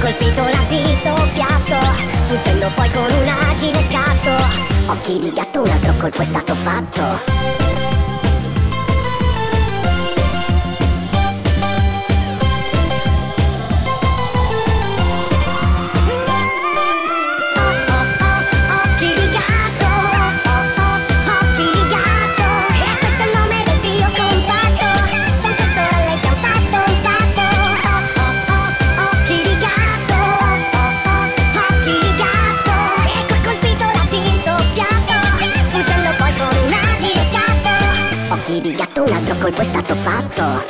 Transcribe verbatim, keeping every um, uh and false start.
colpito l'avviso piatto, fuggendo poi con un agile scatto. Occhi di gatto, un altro colpo è stato fatto. Occhi di gatto, un altro colpo è stato fatto.